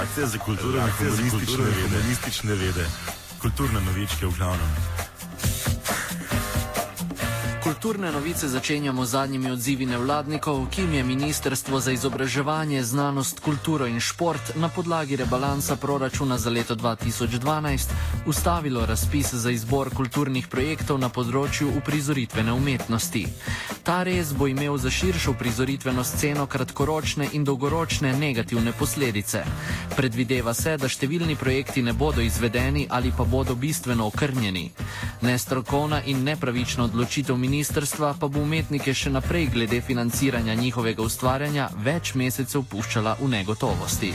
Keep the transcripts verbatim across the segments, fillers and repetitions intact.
Akcija za kulturo in humanistične vede. humanistične vede. Kulturne novičke v glavnem. Kulturne novice začenjamo z zadnjimi odzivi nevladnikov, ki jim je Ministrstvo za izobraževanje, znanost, kulturo in šport na podlagi rebalansa proračuna za leto dva tisoč dvanajst ustavilo razpis za izbor kulturnih projektov na področju uprizoritvene umetnosti. Ta res bo imel za širšo uprizoritveno sceno kratkoročne in dolgoročne negativne posledice. Predvideva se, da številni projekti ne bodo izvedeni ali pa bodo bistveno okrnjeni. Nestrokovna in nepravična odločitev ministrstva pa bo umetnike še naprej glede financiranja njihovega ustvarjanja več mesecev puščala v negotovosti.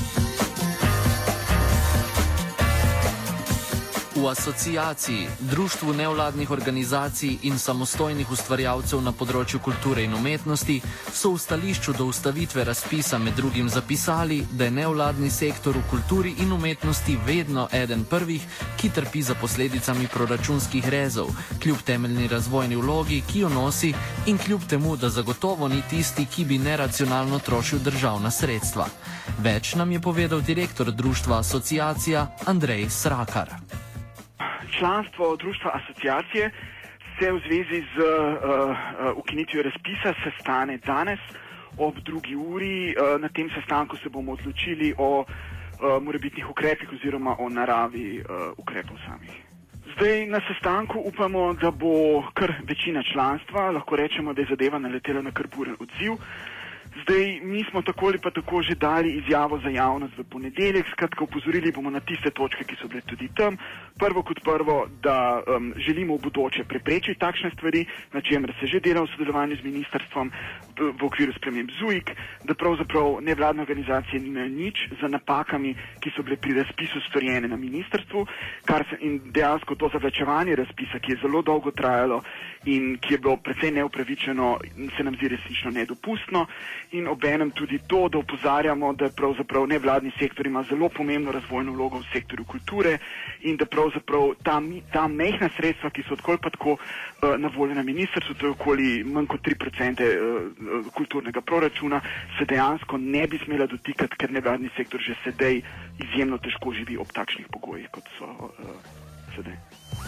V asociaciji, društvu nevladnih organizacij in samostojnih ustvarjalcev na področju kulture in umetnosti so v stališču do ustavitve razpisa med drugim zapisali, da je nevladni sektor v kulturi in umetnosti vedno eden prvih, ki trpi za posledicami proračunskih rezov, kljub temeljni razvojni vlogi, ki jo nosi, in kljub temu, da zagotovo ni tisti, ki bi neracionalno trošil državna sredstva. Več nam je povedal direktor društva Asociacija Andrej Srakar. Članstvo društva asociacije se v zvezi z uh, uh, ukinitvijo razpisa sestane danes ob drugi uri. Uh, na tem sestanku se bomo odločili o uh, morebitnih ukrepih oziroma o naravi uh, ukrepov samih. Zdaj na sestanku upamo, da bo kar večina članstva, lahko rečemo, da je zadeva naletela na kar buren odziv. Zdaj, mi smo tako ali pa tako že dali izjavo za javnost v ponedeljek, skratka upozorili bomo na tiste točke, ki so bile tudi tam. Prvo kot prvo, da um, želimo v bodoče preprečiti takšne stvari, na čemer se že dela v sodelovanju z ministrstvom v, v okviru sprememb ZUIK, da pravzaprav nevladne organizacije nimajo nič za napakami, ki so bile pri razpisu storjene na ministrstvu, kar se, in dejansko to zavlačevanje razpisa, ki je zelo dolgo trajalo in ki je bilo precej neupravičeno, se nam zdi resnično nedopustno. In obenem tudi to, da opozarjamo, da pravzaprav nevladni sektor ima zelo pomembno razvojno vlogo v sektorju kulture in da pravzaprav ta, ta mehna sredstva, ki so tako pa tako uh, na voljo na ministrstvu, to je okoli manj kot tri procente uh, kulturnega proračuna, se dejansko ne bi smela dotikati, ker nevladni sektor že sedaj izjemno težko živi ob takšnih pogojih, kot so uh, sedaj.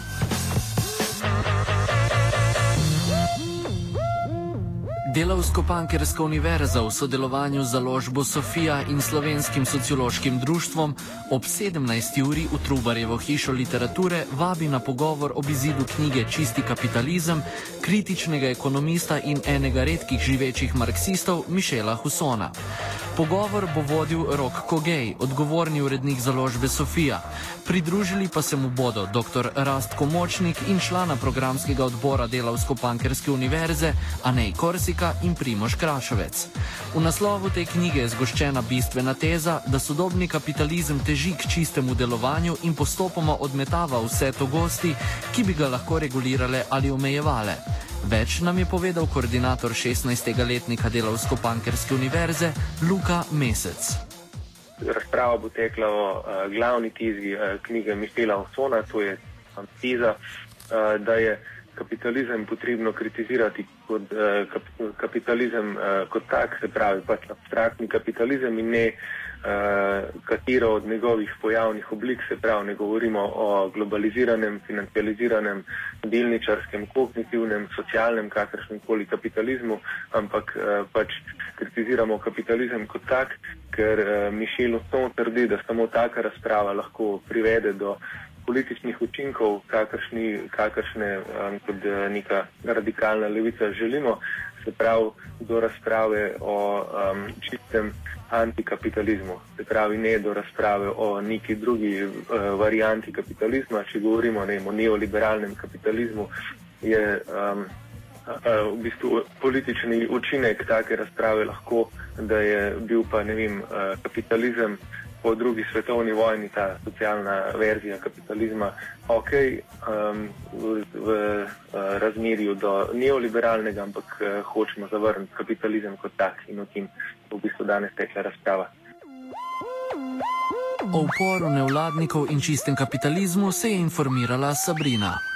Delavsko-pankerska univerza v sodelovanju z založbo Sofija in Slovenskim sociološkim društvom ob sedemnajsti uri v Trubarjevo hišo literature vabi na pogovor ob izidu knjige Čisti kapitalizem kritičnega ekonomista in enega redkih živečih marksistov Mišela Husona. Pogovor bo vodil Rok Kogej, odgovorni urednik založbe Sofija. Pridružili pa se mu bodo dr. Rastko Močnik in člana programskega odbora Delavsko-pankerske univerze Anej Korsika in Primož Krašovec. V naslovu te knjige je zgoščena bistvena teza, da sodobni kapitalizem teži k čistemu delovanju in postopoma odmetava vse togosti, ki bi ga lahko regulirale ali omejevale. Več nam je povedal koordinator šestnajstega letnika Delavsko-pankerske univerze Luka Mesec. Razprava bo tekla o uh, glavni tizi uh, knjige Mišela Husona, to je teza, uh, da je kapitalizem potrebno kritizirati kot uh, kap, kapitalizem uh, kot tak, se pravi pač abstraktni kapitalizem in ne uh, katero od njegovih pojavnih oblik, se pravi ne govorimo o globaliziranem, financializiranem, delničarskem, kognitivnem, socialnem, kakršnem koli kapitalizmu, ampak uh, pač kritiziramo kapitalizem kot tak, ker uh, Mišel Huson trdi, da samo taka razprava lahko privede do političnih učinkov, kakršni, kakršne um, kot neka radikalna levica želimo, se pravi do razprave o um, čistem antikapitalizmu, se pravi ne do razprave o neki drugi uh, varianti kapitalizma. Če govorimo ne, o neoliberalnem kapitalizmu, je um, uh, v bistvu politični učinek take razprave lahko, da je bil pa ne vem, uh, kapitalizem po drugi svetovni vojni, ta socialna verzija kapitalizma, ok, um, v, v uh, razmerju do neoliberalnega, ampak uh, hočemo zavrniti kapitalizem kot tak in o tem v bistvu danes tekla razprava. O uporu nevladnikov in čistem kapitalizmu se je informirala Sabrina.